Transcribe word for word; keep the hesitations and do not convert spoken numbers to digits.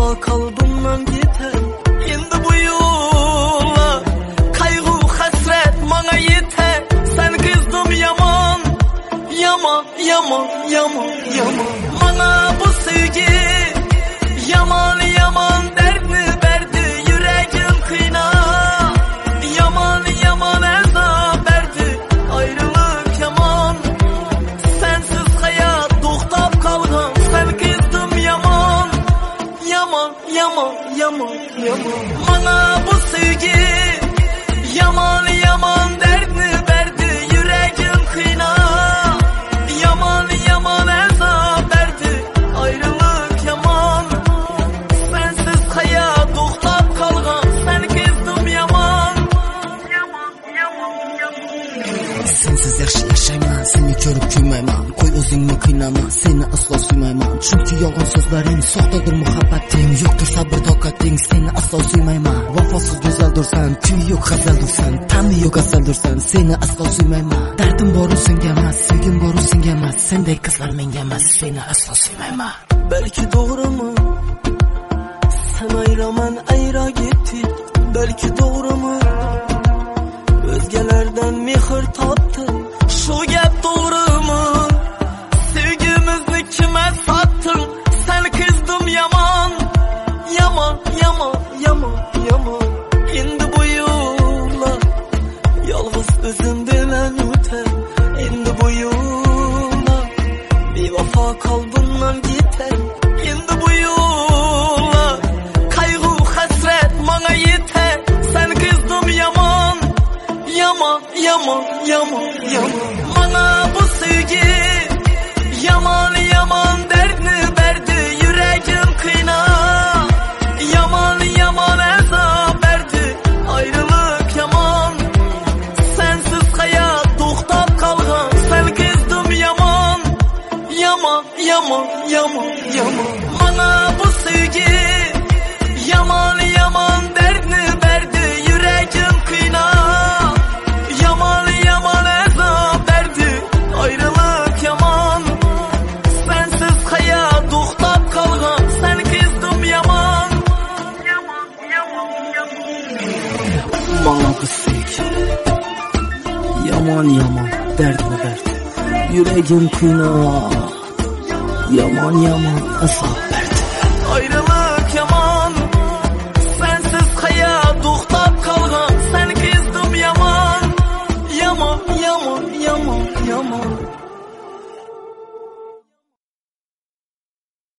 vafa kalbimden gider. Şimdi bu yola kaygı hasret bana yeter. Sen kızdım yaman, yaman, yaman, yaman, yaman. Bana bu sevgi yaman, yaman derdini verdi, yüreğim kıyna. Yaman, yaman azap verdi, ayrılık yaman. Sensiz hayat to'xtab kalgan, sen kızdım yaman, yaman, yaman, yaman, yaman. Bana bu sevgi yaman, yaman derdini verdi, yüreğim kıyna. Yaman, yaman azap verdi, ayrılık yaman. Sensiz hayat to'xtab kalgan, sen kızdım yaman, yaman, yaman, yaman. Sensiz yaxshi yaşayman, seni ko'rib kuymayman. Qo'y o'zingni qiynama, seni aslo suymayman. Chunki yolg'on so'zlaring, soxtadir muhabbating. Yo'qdir sabr toqating, seni aslo suymayman. Vafosiz go'zaldursan, kuy yo'q g'azaldursan, ta'mi yo'q asaldirsan, seni aslo suymayman. Dardim boru senga emas, sevgim boru senga emas. Sendek qizlar menga emas, seni aslo suymayman. Belki doğrumu? Sen ayraman ayra gittin. Belki doğrumu? Özgelerden mihir taptın. Şu gap doğrumu? Sevgimizni kime sattın? Sen kızdım yaman, yaman, yaman, yaman, yaman. Şimdi bu yola yalnız özüm bilen öter. Şimdi bu yola bir vafa kalbimden gider. Şimdi bu yola kaygı hasret bana yeter. Sen kızdım yaman, yaman, yaman, yaman, yaman. Bana bu sevgi yaman, yaman derdini verdi, yüreğim kıyna. Yaman, yaman azap verdi, ayrılık yaman. Sensiz hayat to'xtab kalgan, sen kızdım yaman, yaman, yaman, yaman, yaman. Bana bu sevgi yaman, yaman derdini verdi, yüreğim kıyna. Yaman, yaman azap verdi, ayrılık yaman. Sensiz hayat to'xtab kalgan, sen kızdım yaman, yaman, yaman, yaman. Bana bu sevgi yaman, yaman derdini verdi, yüreğim kıyna. Yaman, yaman azap